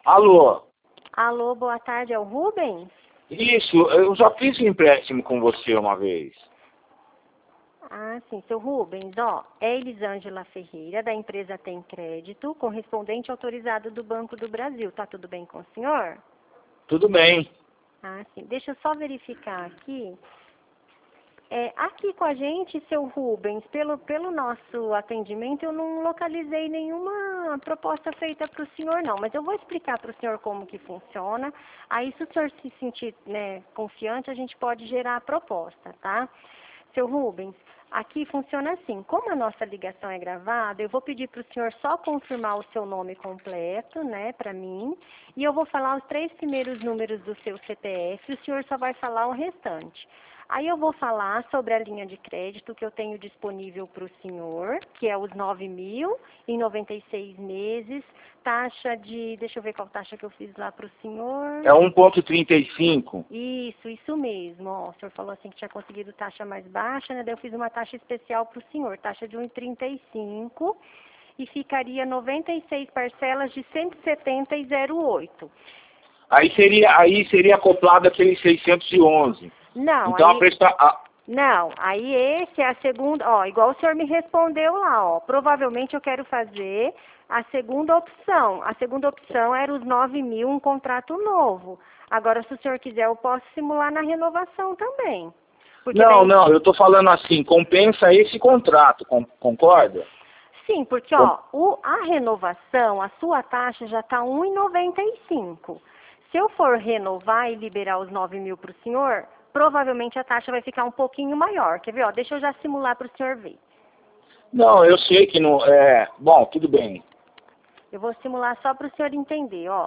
Alô? Alô, boa tarde, é o Rubens? Isso, eu já fiz um empréstimo com você uma vez. Ah, sim, seu Rubens, ó, é Elisângela Ferreira, da empresa Tem Crédito, correspondente autorizado do Banco do Brasil. Tá tudo bem com o senhor? Tudo bem. Ah, sim, deixa eu só verificar aqui. Aqui com a gente, seu Rubens, pelo nosso atendimento, eu não localizei nenhuma proposta feita para o senhor, não. Mas eu vou explicar para o senhor como que funciona. Aí, se o senhor se sentir, né, confiante, a gente pode gerar a proposta, tá? Seu Rubens, aqui funciona assim. Como a nossa ligação é gravada, eu vou pedir para o senhor só confirmar o seu nome completo, né, para mim. E eu vou falar os 3 primeiros números do seu CPF e o senhor só vai falar o restante. Aí eu vou falar sobre a linha de crédito que eu tenho disponível para o senhor, que é os 9.000 em 96 meses, taxa de, deixa eu ver qual taxa que eu fiz lá para o senhor. É 1,35. Isso mesmo, ó, o senhor falou assim que tinha conseguido taxa mais baixa, né, daí eu fiz uma taxa especial para o senhor, taxa de 1,35 e ficaria 96 parcelas de 170,08. Aí seria acoplado aquele 611. Não, então aí... Não, aí esse é a segunda, ó, igual o senhor me respondeu lá, ó, provavelmente eu quero fazer a segunda opção. A segunda opção era os 9.000, um contrato novo. Agora, se o senhor quiser, eu posso simular na renovação também. Não, eu tô falando assim, compensa esse contrato, concorda? Sim, porque, ó, a renovação, a sua taxa já está 1,95. Se eu for renovar e liberar os 9.000 para o senhor, provavelmente a taxa vai ficar um pouquinho maior. Quer ver? Ó, deixa eu já simular para o senhor ver. Não, eu sei que não... Bom, tudo bem. Eu vou simular só para o senhor entender, ó.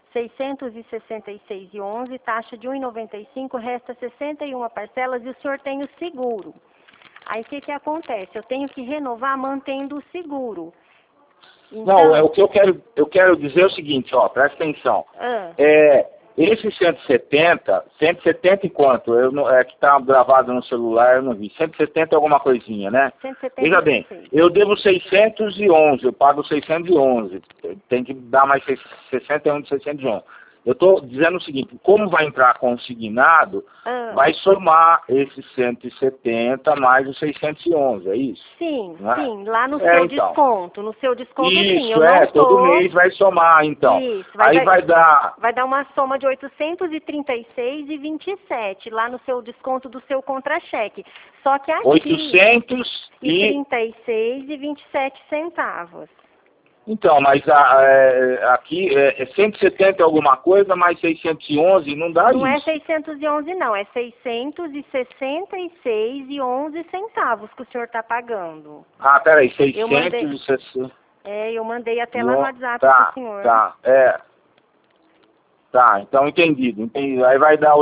666,11, taxa de 1,95, resta 61 parcelas e o senhor tem o seguro. Aí o que acontece? Eu tenho que renovar mantendo o seguro. Então... Não, o que eu quero dizer é o seguinte, ó, presta atenção. Esse 170 e quanto? Que tá gravado no celular, eu não vi. 170 é alguma coisinha, né? 170. Veja bem, eu devo 611, eu pago 611. Tem que dar mais 61 de 611. Eu estou dizendo o seguinte, como vai entrar consignado, vai somar esses 170 mais os 611, é isso? Sim, sim, lá no seu desconto. No seu desconto, sim. Isso, todo mês vai somar, então. Isso, vai dar... Vai dar uma soma de 836,27 lá no seu desconto do seu contra-cheque. Só que aqui... 836,27 centavos. Então, mas aqui é 170 alguma coisa, mais 611, não dá isso. Não é 611 não, é 666,11 centavos que o senhor está pagando. Ah, peraí, 660... eu mandei até lá no WhatsApp para o senhor. Tá, então entendi. Aí vai dar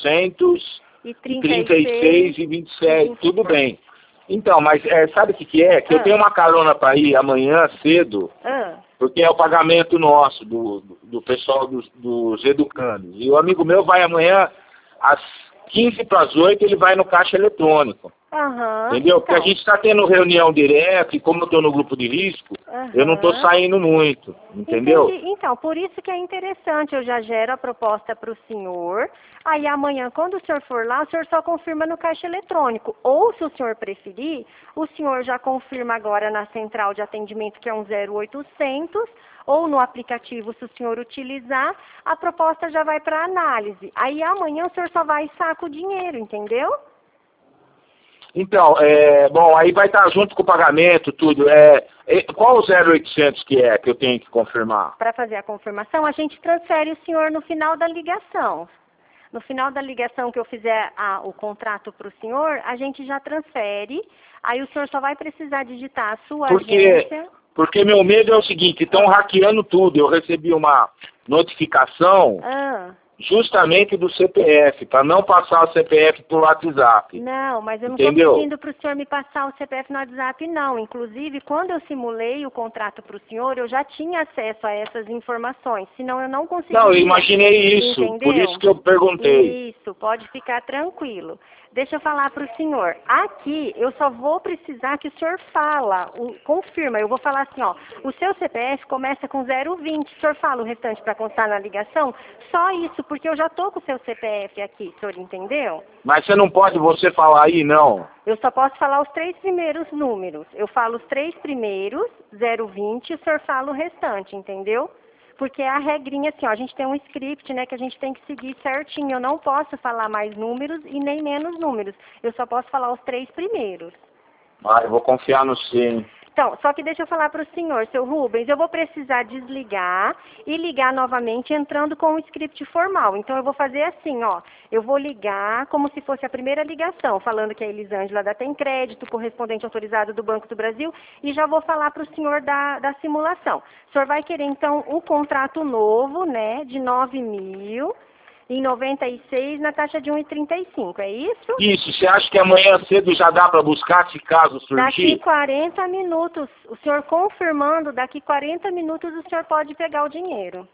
836,27, tudo bem. Então, mas sabe o que é? Que eu tenho uma carona para ir amanhã cedo, porque é o pagamento nosso, do pessoal dos educandos. E o amigo meu vai amanhã, às 7:45, ele vai no caixa eletrônico. Entendeu? Porque a gente está tendo reunião direta e como eu estou no grupo de risco, eu não estou saindo muito, entendeu? Entendi. Então, por isso que é interessante, eu já gero a proposta para o senhor, aí amanhã, quando o senhor for lá, o senhor só confirma no caixa eletrônico, ou se o senhor preferir, o senhor já confirma agora na central de atendimento, que é um 0800, ou no aplicativo, se o senhor utilizar, a proposta já vai para análise. Aí amanhã o senhor só vai e saca o dinheiro, entendeu? Então, bom, aí vai estar junto com o pagamento, tudo. Qual o 0800 que eu tenho que confirmar? Para fazer a confirmação, a gente transfere o senhor no final da ligação. No final da ligação que eu fizer o contrato para o senhor, a gente já transfere. Aí o senhor só vai precisar digitar a sua agência. Porque meu medo é o seguinte, estão hackeando tudo. Eu recebi uma notificação justamente do CPF, para não passar o CPF por WhatsApp. Não, mas eu não estou pedindo para o senhor me passar o CPF no WhatsApp, não. Inclusive, quando eu simulei o contrato para o senhor, eu já tinha acesso a essas informações, senão eu não conseguia. Não, eu imaginei isso, entendeu? Por isso que eu perguntei. Isso, pode ficar tranquilo. Deixa eu falar para o senhor. Aqui, eu só vou precisar que o senhor confirma. Eu vou falar assim, ó, o seu CPF começa com 020. O senhor fala o restante para constar na ligação? Só isso, porque eu já tô com o seu CPF aqui, o senhor entendeu? Mas você não pode falar aí, não? Eu só posso falar os 3 primeiros números. Eu falo os 3 primeiros, 020, e o senhor fala o restante, entendeu? Porque a regrinha, assim, ó, a gente tem um script, né, que a gente tem que seguir certinho. Eu não posso falar mais números e nem menos números. Eu só posso falar os 3 primeiros. Ah, eu vou confiar no sim. Então, só que deixa eu falar para o senhor, seu Rubens, eu vou precisar desligar e ligar novamente entrando com o script formal. Então, eu vou fazer assim, ó, eu vou ligar como se fosse a primeira ligação, falando que é Elisângela da Tem Crédito, correspondente autorizado do Banco do Brasil, e já vou falar para o senhor da simulação. O senhor vai querer, então, um contrato novo, né, de 9.000... em 96 na taxa de 1,35, é isso? Isso, você acha que amanhã cedo já dá para buscar, se caso surgir? Daqui 40 minutos, o senhor confirmando, daqui 40 minutos o senhor pode pegar o dinheiro.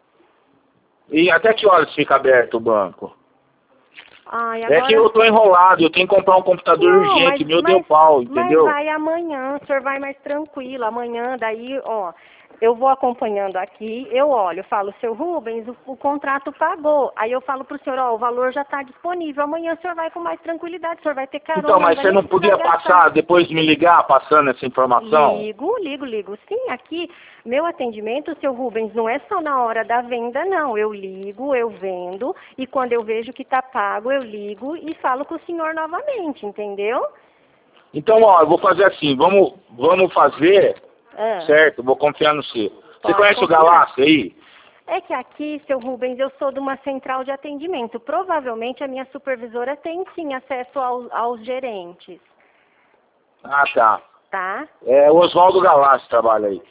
E até que horas fica aberto o banco? Ai, agora... É que eu tô enrolado, eu tenho que comprar um computador urgente, deu pau, entendeu? Mas vai amanhã, o senhor vai mais tranquilo, amanhã, daí, ó... Eu vou acompanhando aqui, eu olho, falo, seu Rubens, o contrato pagou. Aí eu falo para o senhor, ó, o valor já está disponível. Amanhã o senhor vai com mais tranquilidade, o senhor vai ter carona. Então, mas você não podia passar, depois me ligar, passando essa informação? Ligo. Sim, aqui, meu atendimento, seu Rubens, não é só na hora da venda, não. Eu ligo, eu vendo, e quando eu vejo que está pago, eu ligo e falo com o senhor novamente, entendeu? Então, ó, eu vou fazer assim, vamos fazer... Certo, vou confiar no você. Você conhece o Galáxia aí? É que aqui, seu Rubens, eu sou de uma central de atendimento. Provavelmente a minha supervisora tem sim acesso aos gerentes. Ah, tá. Tá? É, o Oswaldo Galáxia trabalha aí.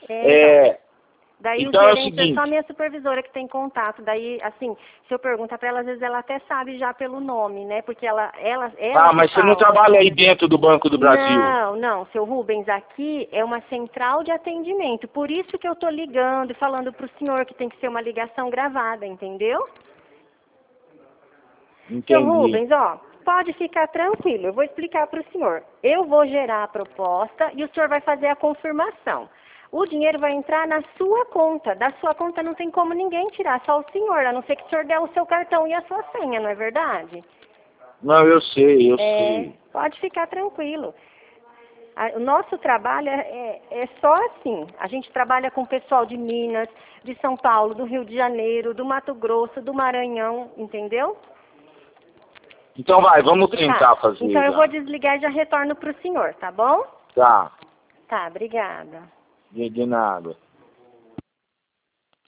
Daí então o é o gerente seguinte... é só a minha supervisora que tem contato. Daí, assim, se eu perguntar para ela, às vezes ela até sabe já pelo nome, né? Porque ela Ah, mas você não trabalha aí dentro do Banco do Brasil? Não, seu Rubens, aqui é uma central de atendimento. Por isso que eu tô ligando e falando pro senhor que tem que ser uma ligação gravada, entendeu? Entendi. Seu Rubens, ó, pode ficar tranquilo, eu vou explicar pro senhor. Eu vou gerar a proposta e o senhor vai fazer a confirmação. O dinheiro vai entrar na sua conta. Da sua conta não tem como ninguém tirar, só o senhor, a não ser que o senhor dê o seu cartão e a sua senha, não é verdade? Não, eu sei. Pode ficar tranquilo. O nosso trabalho é só assim. A gente trabalha com o pessoal de Minas, de São Paulo, do Rio de Janeiro, do Mato Grosso, do Maranhão, entendeu? Então vamos tentar fazer. Então eu vou desligar e já retorno para o senhor, tá bom? Tá. Tá, obrigada. De nada.